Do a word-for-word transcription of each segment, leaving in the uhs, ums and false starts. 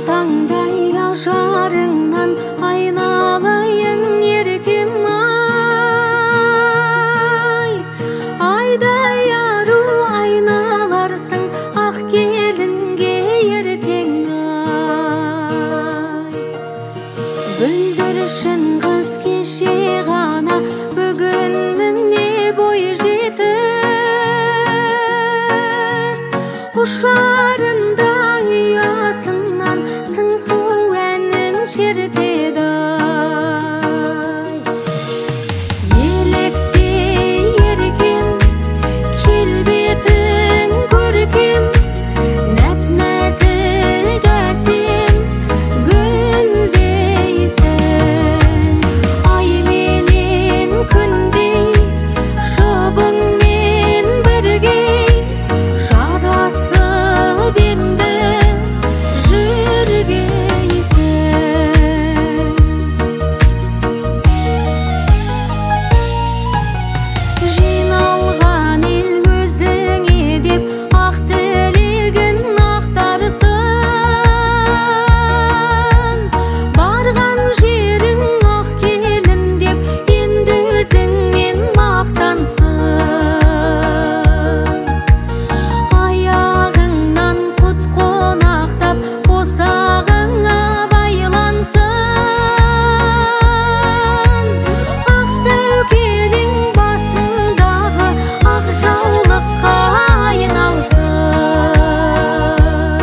tangday yaşarыңнан айналайын еркем ай. Айдай ару айналарсың ақ келінге ертең ай. Бүлдіршін қыз кеше ғана бүгініне бой жетіп, ұшарында ұясынан сыңсу әнін шертеді ай. Еліктей еркем, келбетің көркем, нәп-нәзік әсем гүлдейсің. Ай менен күндей, шыбынмен бірге жарасып енді жүргейсің. Жиналған ел өзіңе деп ақ тілегін ақтарсын. Барған жерің ақ келін деп енді өзіңмен мақтансын. Аяғыңнан құт қонақтап қосағыңа байлансын. Ақ сәукелең басыңдағы ақ жаулыққа айналсын.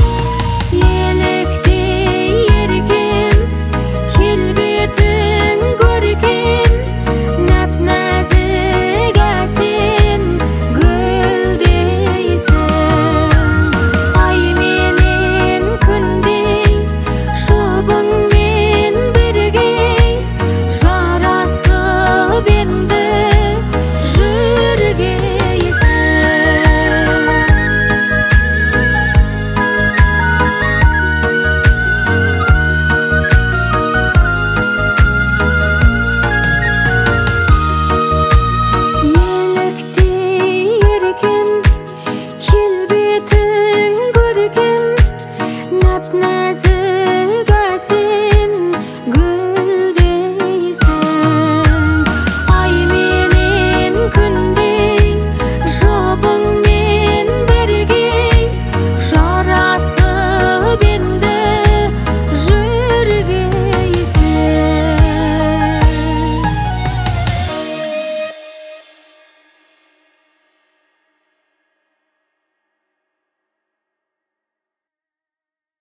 Еліктей еркем, келбетің көркем, нәп-нәзік әсем гүлдейсің. Ай менен күндей, шыбынмен бірге жарасып енді жүргейсің. Еліктей еркем, келбетің көркем, нәп-нәзік